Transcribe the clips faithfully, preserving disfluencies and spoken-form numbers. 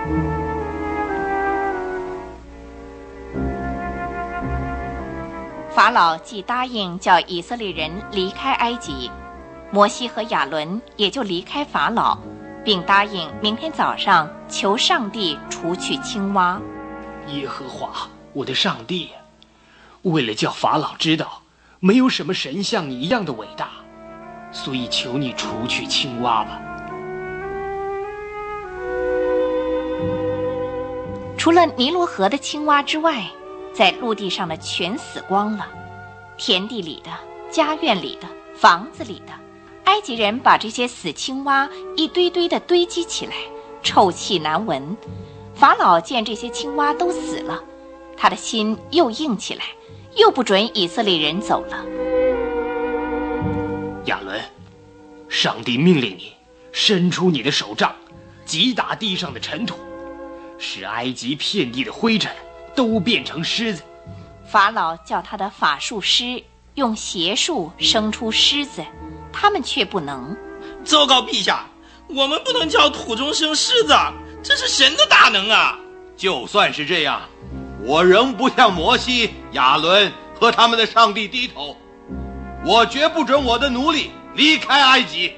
法老既答应叫以色列人离开埃及，摩西和亚伦也就离开法老，并答应明天早上求上帝除去青蛙。 耶和华，我的上帝，为了叫法老知道没有什么神像你一样的伟大，所以求你除去青蛙吧。 除了尼罗河的青蛙之外，在陆地上的全死光了，田地里的、家院里的、房子里的，埃及人把这些死青蛙一堆堆地堆积起来，臭气难闻。法老见这些青蛙都死了，他的心又硬起来，又不准以色列人走了。 亚伦，上帝命令你伸出你的手杖，击打地上的尘土，使埃及遍地的灰尘都变成狮子。 法老叫他的法术师用邪术生出狮子，他们却不能。 糟糕，陛下，我们不能叫土中生狮子，这是神的大能啊！ 就算是这样，我仍不向摩西、亚伦和他们的上帝低头，我绝不准我的奴隶离开埃及。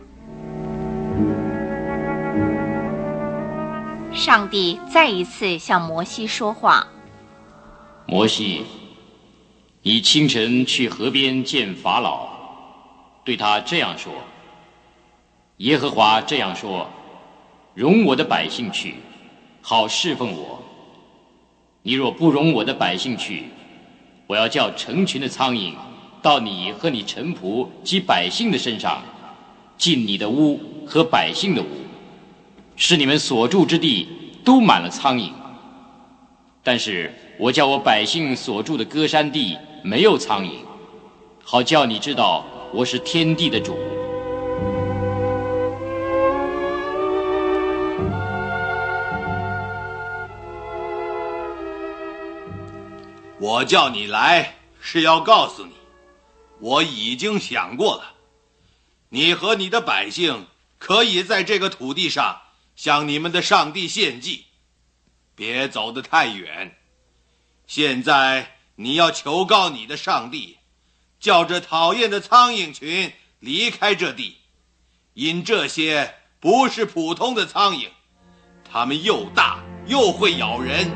上帝再一次向摩西说话。 摩西，你清晨去河边见法老，对他这样说：耶和华这样说，容我的百姓去，好侍奉我。你若不容我的百姓去，我要叫成群的苍蝇到你和你臣仆及百姓的身上，进你的屋和百姓的屋，使你们所住之地都满了苍蝇。但是我叫我百姓所住的歌山地没有苍蝇，好叫你知道我是天地的主。 我叫你来是要告诉你，我已经想过了，你和你的百姓可以在这个土地上向你们的上帝献祭，别走得太远。现在你要求告你的上帝，叫这讨厌的苍蝇群离开这地，因这些不是普通的苍蝇，它们又大又会咬人。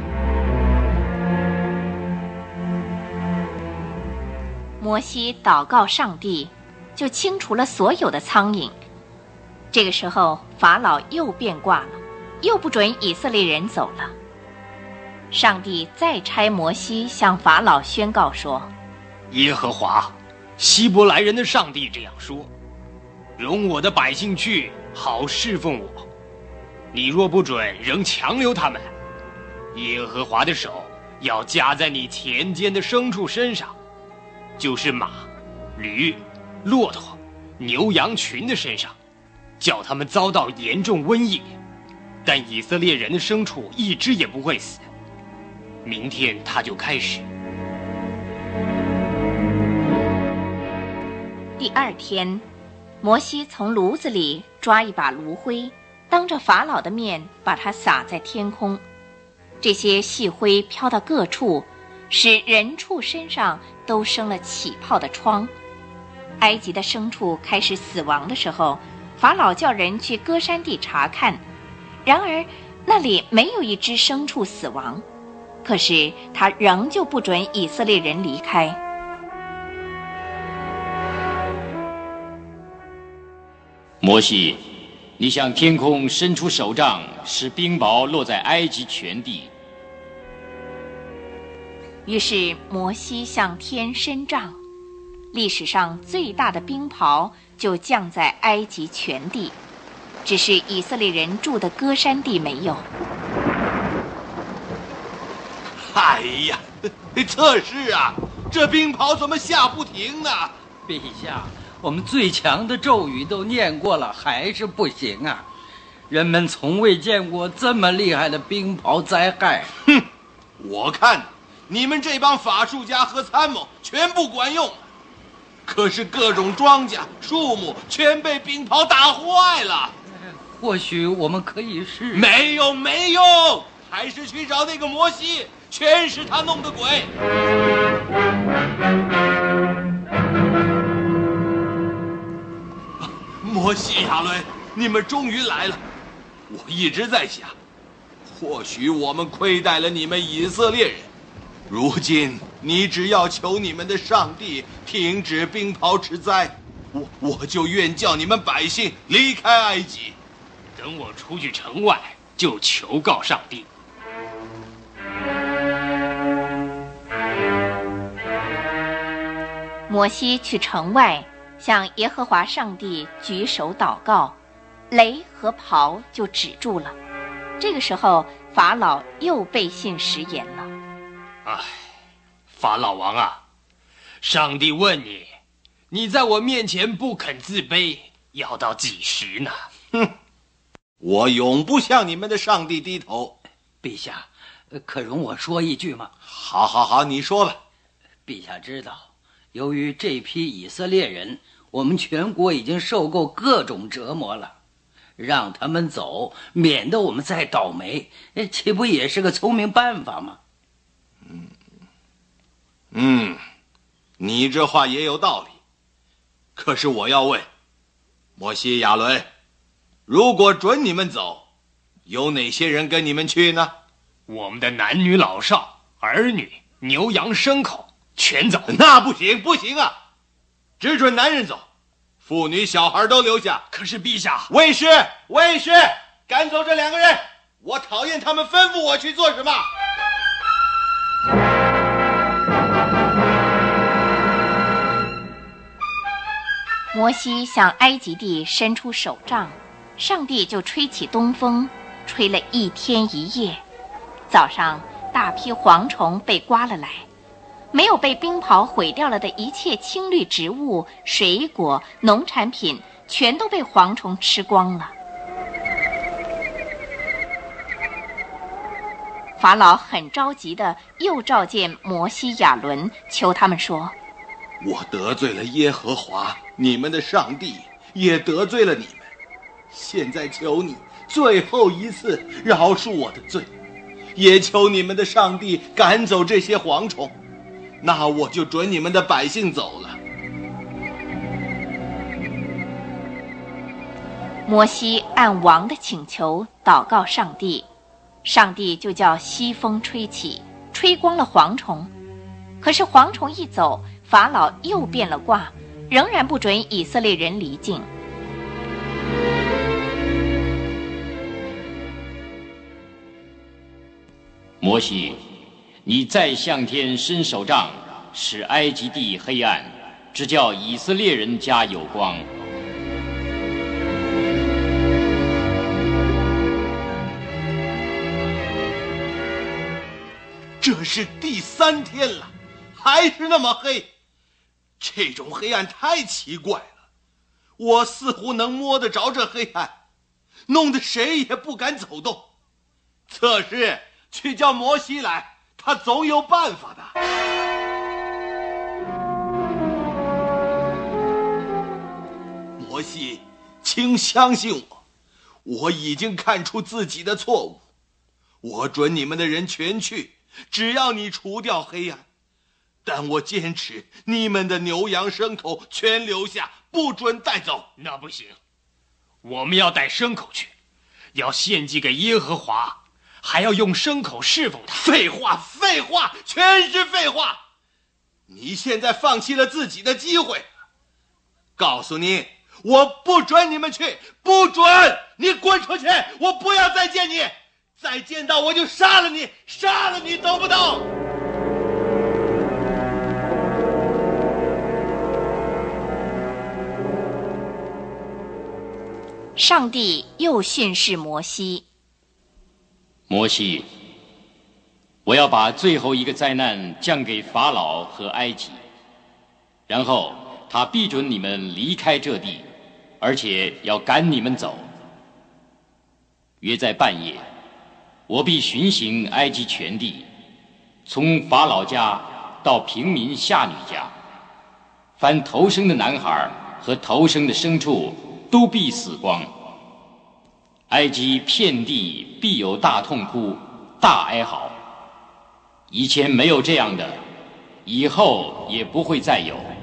摩西祷告上帝，就清除了所有的苍蝇。这个时候，法老又变卦了，又不准以色列人走了。上帝再差摩西向法老宣告说： 耶和华，希伯来人的上帝这样说，容我的百姓去，好侍奉我。你若不准，仍强留他们，耶和华的手要加在你田间的牲畜身上，就是马、驴、骆驼、牛羊群的身上，叫他们遭到严重瘟疫。但以色列人的牲畜一只也不会死。明天他就开始。 第二天，摩西从炉子里抓一把炉灰，当着法老的面把它撒在天空，这些细灰飘到各处，使人畜身上都生了起泡的疮。埃及的牲畜开始死亡的时候，法老叫人去歌山地查看，然而那里没有一只牲畜死亡，可是他仍旧不准以色列人离开。 摩西，你向天空伸出手杖，使冰雹落在埃及全地。 于是摩西向天伸杖，历史上最大的冰雹就降在埃及全地，只是以色列人住的歌山地没有。 哎呀，测试啊，这冰雹怎么下不停呢？ 陛下，我们最强的咒语都念过了，还是不行啊！人们从未见过这么厉害的冰雹灾害。 哼，我看你们这帮法术家和参谋全不管用，可是各种庄稼、树木全被冰雹打坏了。 或许我们可以试。 没用，没用，还是去找那个摩西，全是他弄的鬼。摩西、亚伦，你们终于来了。我一直在想，或许我们亏待了你们以色列人。如今你只要求你们的上帝停止冰雹之灾，我我就愿叫你们百姓离开埃及。 等我出去城外，就求告上帝。 摩西去城外，向耶和华上帝举手祷告，雷和雹就止住了。这个时候，法老又背信食言了。 唉，法老王啊，上帝问你，你在我面前不肯自卑，要到几时呢？ 哼，我永不向你们的上帝低头。 陛下，可容我说一句吗？ 好好好，你说吧。 陛下知道，由于这批以色列人，我们全国已经受够各种折磨了，让他们走，免得我们再倒霉，岂不也是个聪明办法吗？ 嗯，嗯，你这话也有道理。可是我要问，摩西、亚伦，如果准你们走，有哪些人跟你们去呢？ 我们的男女老少、儿女、牛羊牲口全走。 那不行，不行啊！只准男人走，妇女小孩都留下。 可是陛下， 卫士，卫士，赶走这两个人！我讨厌他们吩咐我去做什么。 摩西向埃及地伸出手杖，上帝就吹起东风，吹了一天一夜。早上，大批蝗虫被刮了来，没有被冰雹毁掉了的一切青绿植物、水果、农产品，全都被蝗虫吃光了。法老很着急地又召见摩西、亚伦，求他们说： 我得罪了耶和华你们的上帝，也得罪了你们。现在求你最后一次饶恕我的罪，也求你们的上帝赶走这些蝗虫，那我就准你们的百姓走了。 摩西按王的请求祷告上帝，上帝就叫西风吹起，吹光了蝗虫。可是蝗虫一走，法老又变了卦，仍然不准以色列人离境。 摩西，你再向天伸手杖，使埃及地黑暗，只叫以色列人家有光。 这是第三天了，还是那么黑。这种黑暗太奇怪了，我似乎能摸得着这黑暗，弄得谁也不敢走动。这事去叫摩西来，他总有办法的。摩西，请相信我，我已经看出自己的错误。我准你们的人全去，只要你除掉黑暗。但我坚持你们的牛羊牲口全留下，不准带走。 那不行，我们要带牲口去，要献祭给耶和华，还要用牲口侍奉他。 废话，废话，全是废话！你现在放弃了自己的机会。告诉你，我不准你们去，不准！你滚出去！我不要再见你，再见到我就杀了你，杀了你，懂不懂？ 上帝又训示摩西： 摩西，我要把最后一个灾难降给法老和埃及，然后他必准你们离开这地，而且要赶你们走。约在半夜，我必巡行埃及全地，从法老家到平民下女家，凡头生的男孩和头生的牲畜都必死光。 埃及遍地必有大痛哭、大哀嚎。以前没有这样的，以后也不会再有。